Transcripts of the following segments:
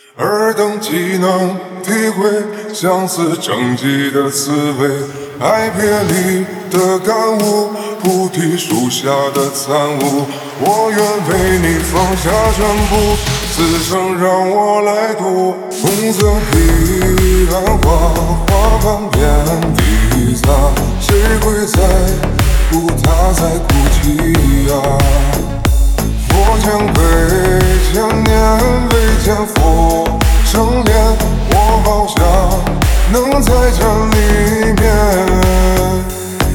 尔等岂能体会相思成疾的滋味？爱别离的感悟，菩提树下的参悟。我愿为你放下全部，此生让我来渡。红色彼岸花，花瓣遍地撒，谁会在乎他在哭泣呀？我将归千年未见佛生莲，我好想能再见你一面。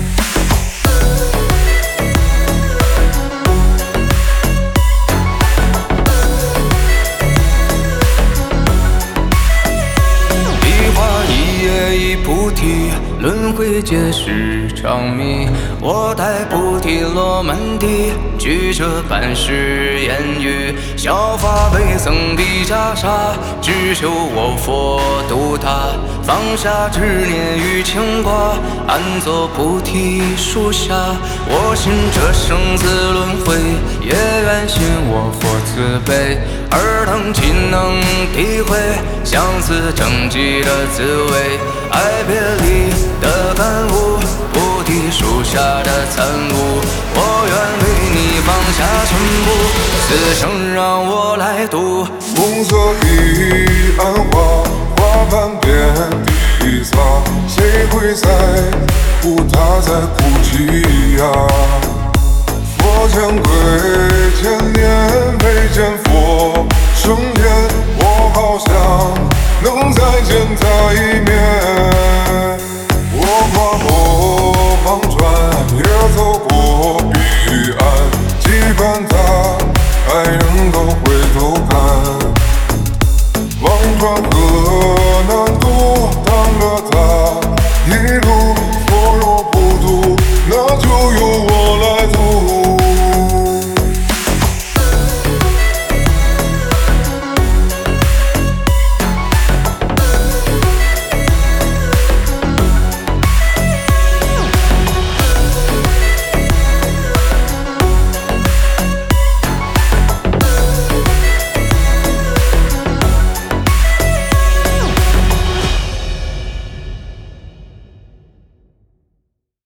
一花一叶一菩提，轮回皆是长谜。我待菩提落满地，举着半世言语。削发为僧的袈裟，只求我佛度他。放下执念与牵挂，安坐菩提树下。我信这生死轮回，也愿信我佛慈悲。尔等岂能体会相思成疾的滋味？爱别离的感悟，菩提树下的参悟。我愿为你放下全部，此生让我来渡。 红色彼岸花，花瓣遍地撒，谁会在乎他在哭泣呀？佛前归千年未见佛生莲，我好想能再见他一面。我跨过忘川，也走过彼岸，期盼他还能够回头看。忘川河